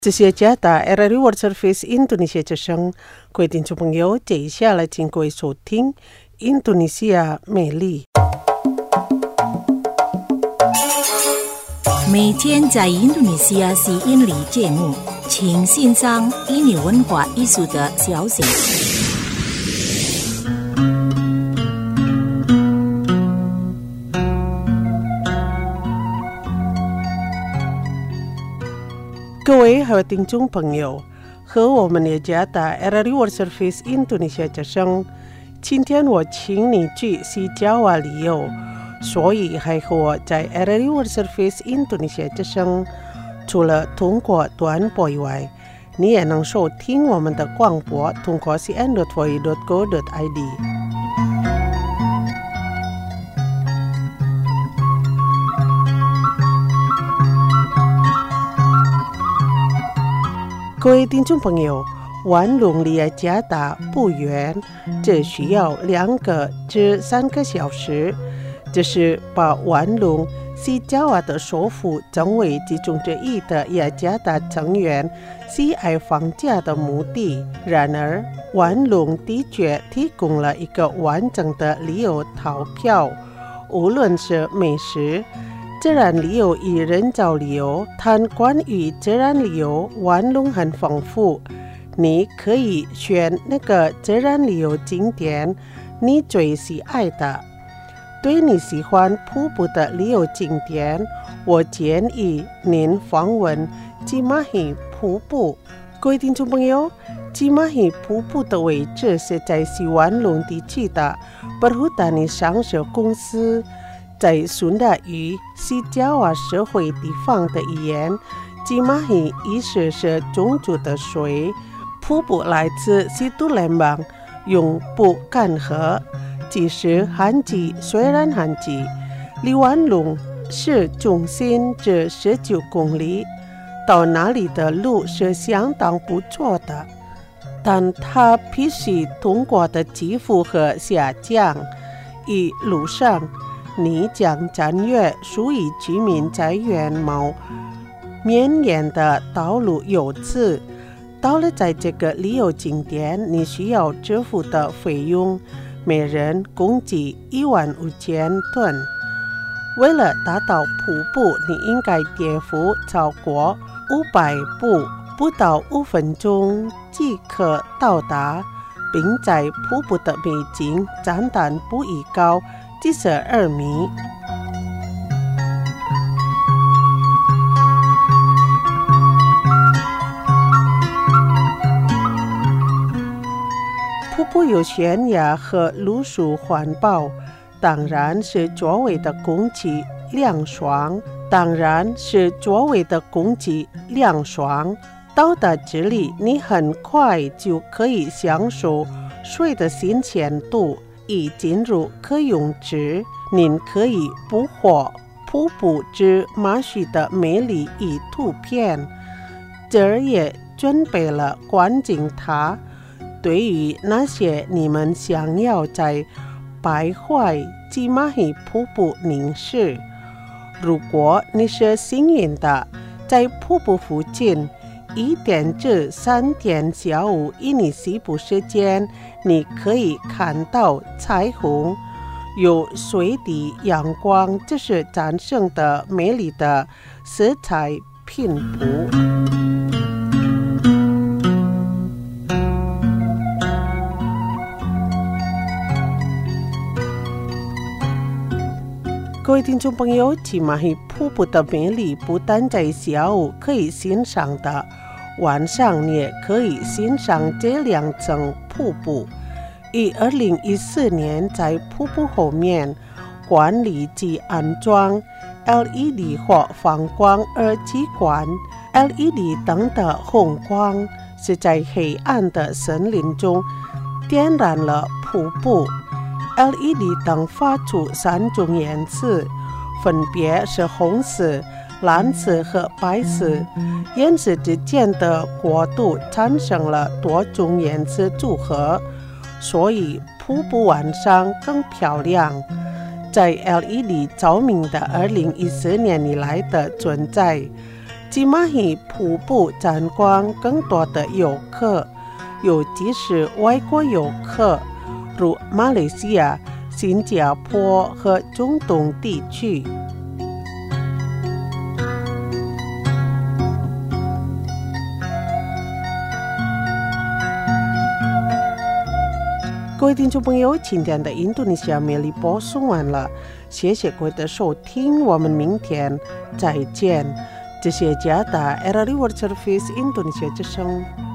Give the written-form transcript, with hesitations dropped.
这些加打 RRI World Service 印度尼西亚之声，各位听众朋友，接下来请各位收听印度尼西亚美丽。 每天在印度尼西亚吸引力节目，请欣赏印尼文化艺术的消息。 各位还有听众朋友，和我们的加打 RRI World Service 印度尼西亚之声，今天我请你去西加瓦旅游，所以还和我在 RRI World Service 印度尼西亚之声，除了通过短波以外，你也能收听我们的广播，通过 cn.voi.go.id。各位听众朋友，玩龙离加达不远，只需要2至3个小时。这是把玩龙西加瓦的首府成为其中之一的雅加达成员喜爱放假的目的。然而，玩龙的确提供了一个完整的旅游套票，无论是美食、自然旅游与人造旅游，谈关于自然旅游，玩龙很丰富。你可以选那个自然旅游景点你最喜爱的。对你喜欢瀑布的旅游景点，我建议您访问吉玛希瀑布。各位听众朋友，吉玛希瀑布的位置是在西玩龙地区的Perhutani上市公司。在顺达于西加瓦社会地方的语言，吉玛希意思是种族的水。瀑布来自西都联邦，永不干涸。即使旱季，虽然旱季，离玩龙市中心只19公里，到那里的路是相当不错的，但它必须通过的起伏和下降，一路上你将穿越属于居民在原貌绵延的道路游次。到了在这个旅游景点，你需要支付的费用每人共计15000盾。为了达到瀑布，你应该跌幅超过500步，不到5分钟即可到达，并在瀑布的美景站但不宜高72米。瀑布有悬崖和路树环抱，当然是周围的空气凉爽。到达这里，你很快就可以享受水的新鲜度。一进入可泳池，您可以捕获瀑布之马须的美丽与图片。这儿也准备了观景塔，对于那些你们想要在徘徊吉玛希瀑布凝视。如果你是幸运的，在瀑布附近1点至3点下午印尼西部时间，你可以看到彩虹，有水底阳光，这是战胜的美丽的色彩拼图。各位听众朋友，吉玛希瀑布的美丽不但在下午可以欣赏的，晚上你也可以欣赏这2层瀑布。于2014年在瀑布后面管理及安装 LED 或反光耳机管。 LED 灯的红光是在黑暗的森林中点燃了瀑布。LED 灯发出3种颜色，分别是红色、蓝色和白色。颜色之间的过渡产生了多种颜色组合，所以瀑布晚上更漂亮。在 LED 照明的2014年以来的存在， 吉玛希瀑布沾光更多的游客，尤其是外国游客，如马来西亚、新加坡和中东地区。各位听众朋友，今天的印度尼西亚魅力播送完了，谢谢各位的收听，我们明天再见。这是加达 RRI World Service 印度尼西亚之声。